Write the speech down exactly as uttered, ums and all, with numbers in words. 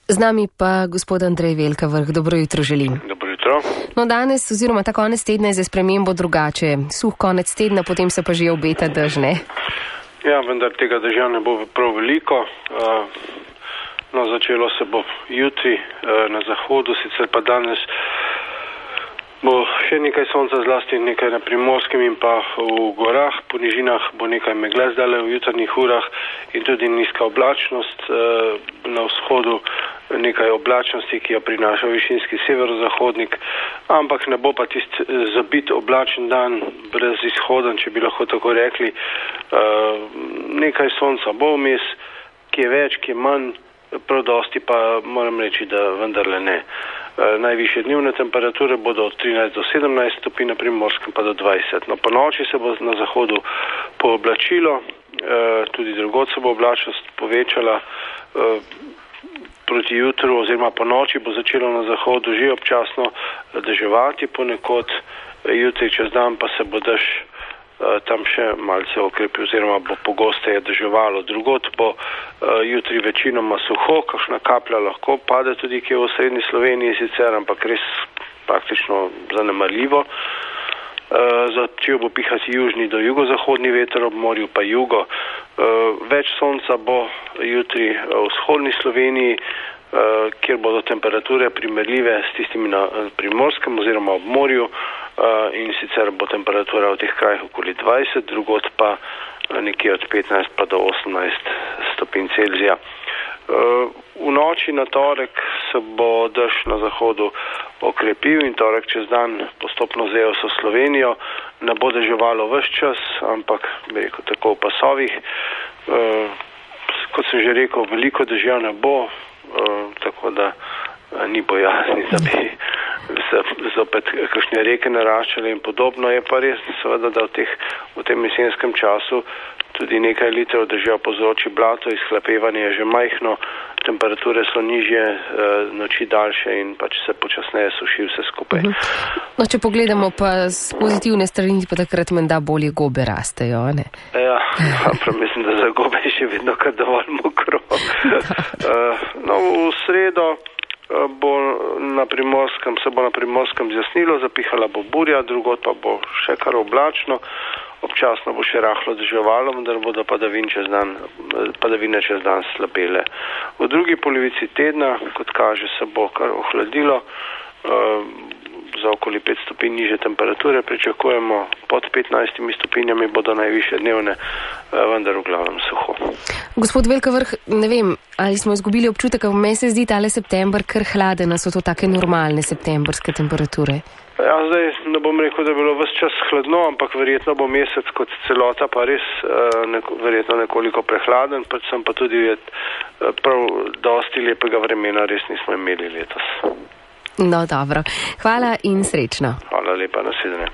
Z nami pa gospod Andrej Velkavrh. Dobro jutro želim. Dobro jutro. No, danes oziroma ta konec tedna je za spremembo drugače. Suh konec tedna, potem se pa že obeta dež, ne? Ja, vendar tega dežja ne bo prav veliko. No, začelo se bo jutri na zahodu, sicer pa danes bo še nekaj sonca, zlasti nekaj na Primorskem in pa v gorah, po nižinah bo nekaj megle zdajle v jutarnjih urah in tudi nizka oblačnost, na vzhodu nekaj oblačnosti, ki jo prinaša višinski severozahodnik, ampak ne bo pa tisti zabit oblačen dan brez izhoden, če bi lahko tako rekli. Nekaj sonca bo vmes, ki je več, ki je manj, prav dosti pa moram reči, da vendarle ne. Najvišje dnevne temperature bodo od trinajst do sedemnajst stopinj, na Primorskem pa do dvajset. No, po noči se bo na zahodu pooblačilo, tudi drugod se bo oblačnost povečala. Proti jutru oziroma po noči bo začelo na zahodu že občasno deževati, ponekod jutri čez dan pa se bo dež tam še malce okrepil oziroma bo pogosteje deževalo. Drugod bo uh, jutri večinoma suho, kakšna kaplja lahko pade tudi kje v srednji Sloveniji sicer, ampak res praktično zanemarljivo. Uh, začel bo pihati južni do jugozahodni veter, ob morju pa jugo. Uh, več sonca bo jutri v vzhodni Sloveniji, uh, kjer bodo temperature primerljive s tistimi na Primorskem oziroma ob morju. Uh, in sicer bo temperatura v teh krajih okoli dvajset, drugod pa uh, nekje od petnajst pa do osemnajst stopinj Celzija. Uh, v noči na torek se bo dež na zahodu okrepil in torek čez dan postopno zajel so Slovenijo. Ne bo deževalo ves čas, ampak bi rekel tako v pasovih. Uh, kot sem že rekel, veliko dežja ne bo, uh, tako da uh, ni bojazni, da bi se zopet kakšne reke naraščale in podobno. Je pa res seveda, da v, teh, v tem jesenskem času tudi nekaj litrov dežja povzroči blato, izhlapevanje je že majhno, temperature so nižje, noči daljše in pač se počasneje suši vse skupaj. No, če pogledamo pa z pozitivne strani, pa takrat menda bolje gobe rastejo, ne? Ja, prav mislim, da za gobe je še vedno kar dovolj mokro. No, v sredo bo na Primorskem, se bo na Primorskem zjasnilo, zapihala bo burja, drugod pa bo še kar oblačno, občasno bo še rahlo deževalo, vendar bodo padavine čez dan, padavine čez dan slabele. V drugi polovici tedna, kot kaže, se bo kar ohladilo, za okoli pet stopinj nižje temperature pričakujemo, pod petnajstimi stopinjami bodo najvišje dnevne, vendar v glavnem suho. Gospod Velkavrh, ne vem, ali smo izgubili občutek, a meni se zdi tale september kar hladen, a so to take normalne septembrske temperature? Ja, zdaj ne bom rekel, da je bilo ves čas hladno, ampak verjetno bo mesec kot celota pa res neko, verjetno nekoliko prehladen, predvsem pa tudi je prav dosti lepega vremena res nismo imeli letos. No, dobro. Hvala in srečno. Hvala lepa, nasvidenje.